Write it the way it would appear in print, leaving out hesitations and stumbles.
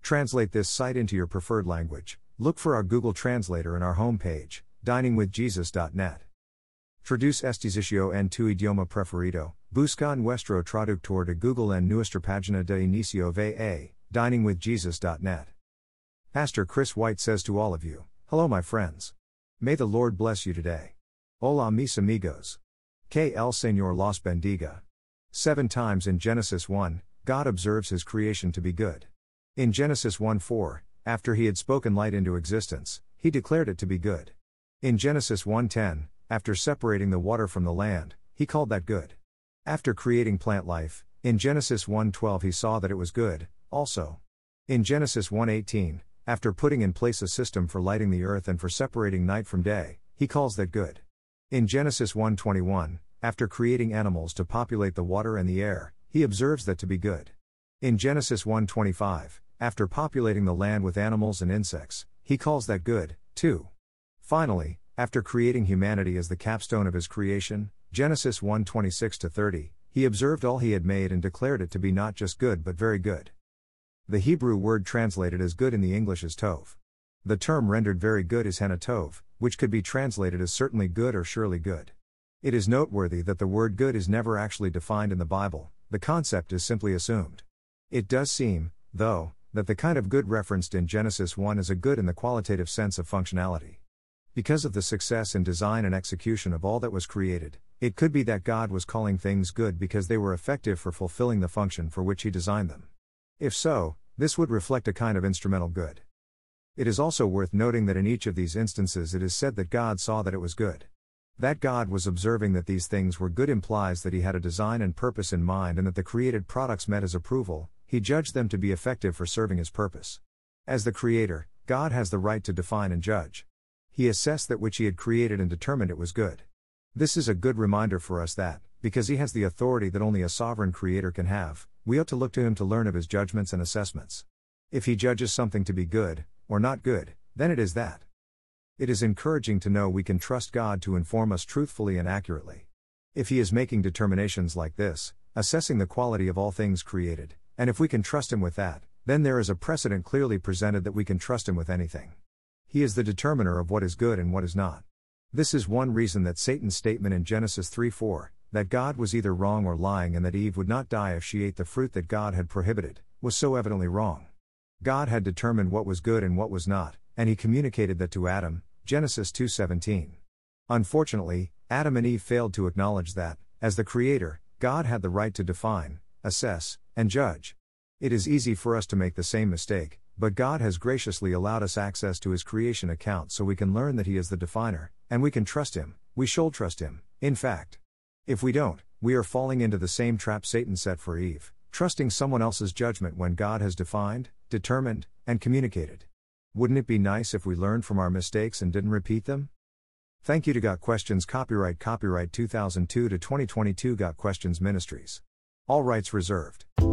translate this site into your preferred language, look for our Google Translator in our homepage, diningwithjesus.net. Traduce este sitio en tu idioma preferido, busca nuestro traductor de Google en nuestra página de inicio va, diningwithjesus.net. Pastor Chris White says to all of you, hello my friends. May the Lord bless you today. Hola mis amigos. Que el Señor los bendiga. 7 times in Genesis 1, God observes his creation to be good. In Genesis 1:4, after he had spoken light into existence, he declared it to be good. In Genesis 1:10, after separating the water from the land, he called that good. After creating plant life, in Genesis 1:12 he saw that it was good, also. In Genesis 1:18, after putting in place a system for lighting the earth and for separating night from day, he calls that good. In Genesis 1:21, after creating animals to populate the water and the air, he observes that to be good. In Genesis 1:25, after populating the land with animals and insects, he calls that good, too. Finally, after creating humanity as the capstone of his creation, Genesis 1:26-30, he observed all he had made and declared it to be not just good but very good. The Hebrew word translated as good in the English is tov. The term rendered very good is hena tov, which could be translated as certainly good or surely good. It is noteworthy that the word good is never actually defined in the Bible, the concept is simply assumed. It does seem, though, that the kind of good referenced in Genesis 1 is a good in the qualitative sense of functionality. Because of the success in design and execution of all that was created, it could be that God was calling things good because they were effective for fulfilling the function for which he designed them. If so, this would reflect a kind of instrumental good. It is also worth noting that in each of these instances it is said that God saw that it was good. That God was observing that these things were good implies that he had a design and purpose in mind and that the created products met his approval, he judged them to be effective for serving his purpose. As the Creator, God has the right to define and judge. He assessed that which he had created and determined it was good. This is a good reminder for us that, because he has the authority that only a sovereign Creator can have, we ought to look to him to learn of his judgments and assessments. If he judges something to be good, or not good, then it is that. It is encouraging to know we can trust God to inform us truthfully and accurately. If he is making determinations like this, assessing the quality of all things created, and if we can trust him with that, then there is a precedent clearly presented that we can trust him with anything. He is the determiner of what is good and what is not. This is one reason that Satan's statement in Genesis 3:4, that God was either wrong or lying and that Eve would not die if she ate the fruit that God had prohibited, was so evidently wrong. God had determined what was good and what was not, and he communicated that to Adam, Genesis 2:17. Unfortunately, Adam and Eve failed to acknowledge that, as the Creator, God had the right to define, assess, and judge. It is easy for us to make the same mistake, but God has graciously allowed us access to his creation account so we can learn that he is the definer, and we can trust him, we should trust him, in fact. If we don't, we are falling into the same trap Satan set for Eve, trusting someone else's judgment when God has defined, determined, and communicated. Wouldn't it be nice if we learned from our mistakes and didn't repeat them? Thank you to Got Questions. Copyright 2002 to 2022 Got Questions Ministries. All rights reserved.